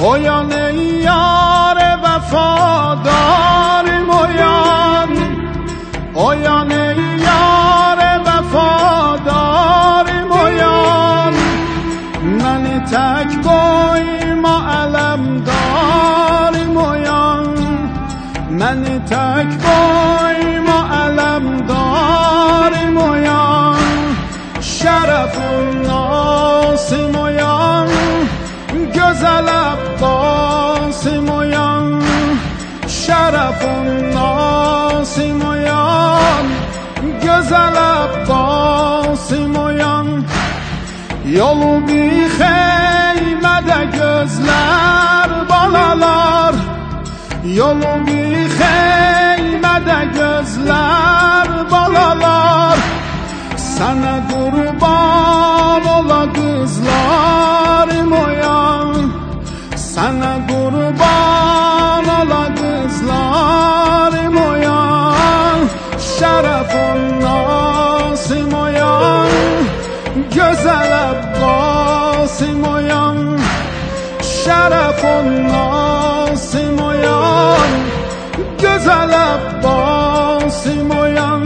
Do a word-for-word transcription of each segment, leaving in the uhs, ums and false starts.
اویان ای یار وفادار مویان، اویان ای یار وفادار مویان، من تک بای ما علم دار مویان، من تک بای ما علم دار مویان، شرف الناس مویان، güzel Abbas moyan, şerefun nasi moyan, güzel Abbas moyan. Yolu bir xeymede gözler balalar, yolu bir xeymede gözler balalar, sana kurban ola kızlar moyan, sana kurban ola kızlar moyan, şerefun nasi moyan, güzel Abbas moyan, şerefun nasi moyan, güzel Abbas moyan.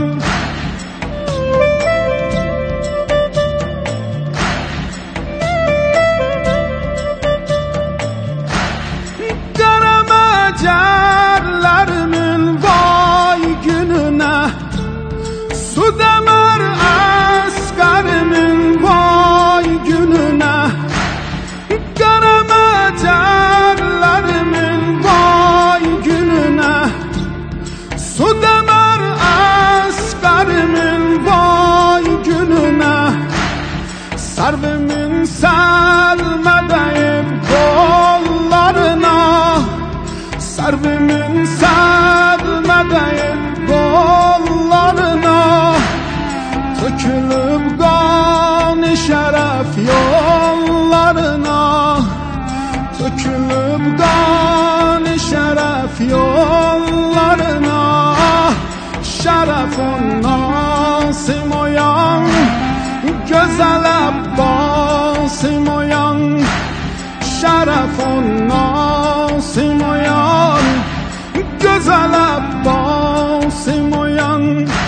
Cerlerimin vay gününe, su demir askerimin vay gününe, garama cerlerimin vay gününe, su demir askerimin vay gününe, servimin selmedeyim kollarına, servimin sermedeyim kollarına, tökülüp kan-ı şeref yollarına, tökülüp kan-ı şeref yollarına, şerefun nasi moyan, güzel Abbas moyan, şerefun nasi moyan, güzel Abbas moyan.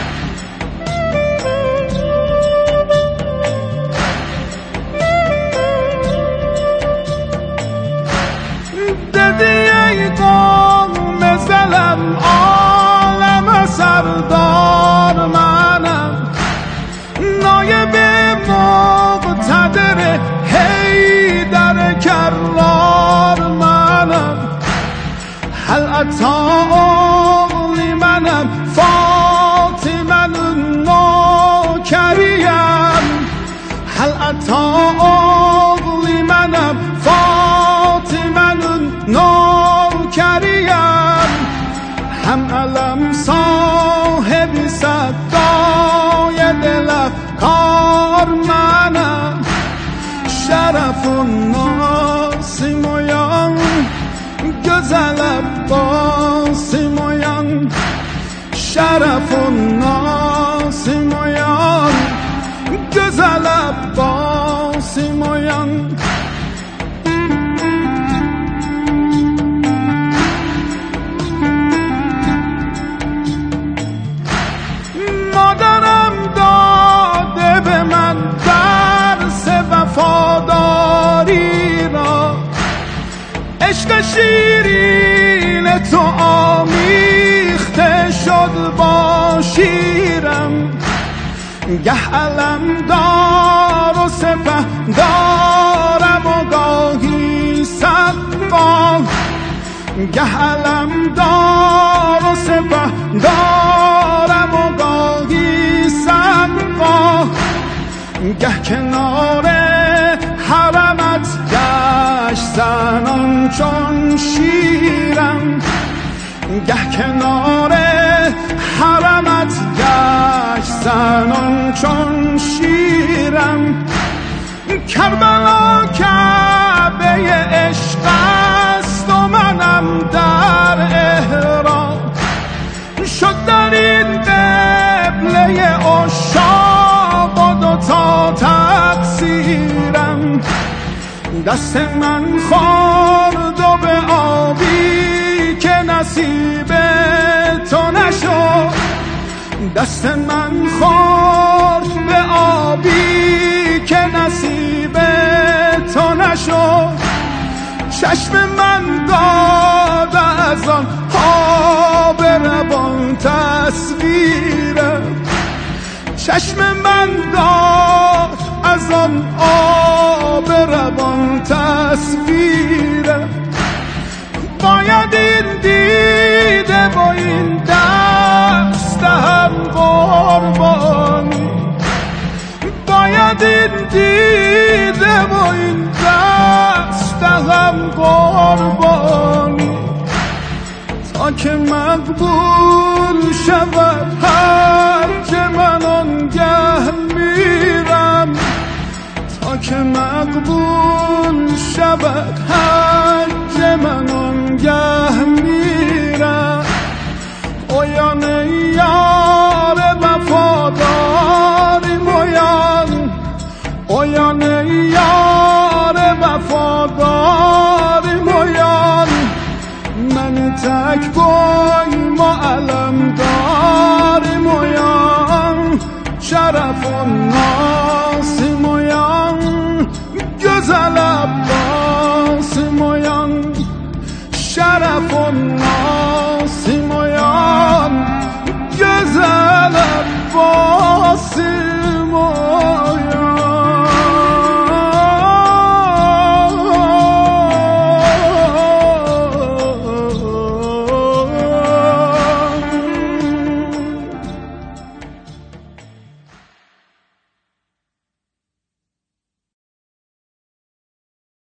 Dedi ey qavm ezelem aleme serdar menem, nayib-i muqtedir Heydar kerrar menem, hel ata oğli menem Fatime'nin nokeriyem, hel ata oğli menem Fatime'nin nokeriyem, hem elem sahibi seddaya dilef kar menem, şerefun nasi moyan, güzel Abbas moyan, şerefun nasi moyan, güzel Abbas moyan. Maderem dade be men ders vefadari ra, عشق شیرین تو آمیخته شد با شیرم، گه علم دار و سپه دارم و گاهی صدبان، گه علم دار و سپه دارم و گاهی صدبان، گه کنار حرمت گشت زنان چون شیرم، گه کنار حرمت گشت زنان چون شیرم، کربلا کعبه عشق است و منم در احرام، شد در این قبله عشاق و دوتا تقصیرم، دست من خورد و نصیب تو نشد، دست من خورد به آبی که نصیب تو نشد، چشم من داد از آن آب روان تصویرم، چشم من داد از آن آب روان تصویرم. باید این دیده با این دست دهم قربانی، باید این دیده با این دست دهم قربانی، تا که مقبول شود هرچه من آنگه میرم، تا که مقبول شود هرچه من آنگه میرم. اویان یار وفاداری مویان، اویان یار وفاداری مویان، من تک بای معلم